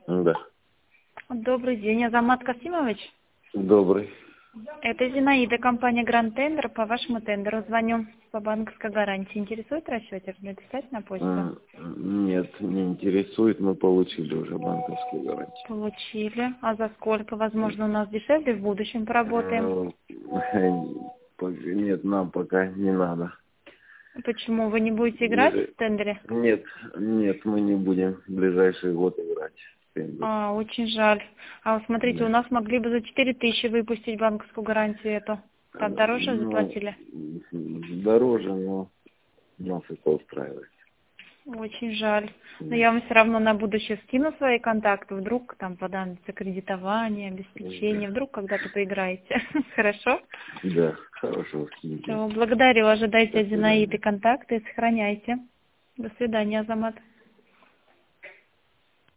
Да. Добрый день, Азамат Касимович. Добрый. Это Зинаида, компания Гранд Тендер. По вашему тендеру звоню по банковской гарантии. Интересует расчетик? Написать на почту? Нет, не интересует. Мы получили уже банковскую гарантию. Получили. А за сколько? Возможно, у нас дешевле в будущем поработаем. Нет, нам пока не надо. Почему? Вы не будете играть в тендере? Нет, мы не будем в ближайший год играть в тендер. Очень жаль. А вот смотрите, Да. у нас могли бы за 4000 выпустить банковскую гарантию эту. Там дороже заплатили? Дороже, но нас это устраивает. Очень жаль. Но я вам все равно на будущее скину свои контакты. Вдруг там понадобится кредитование, обеспечение. Вдруг когда-то поиграете. Хорошо? Да, хорошего. Все, благодарю. Ожидайте от Зинаиды контакты и сохраняйте. До свидания, Азамат.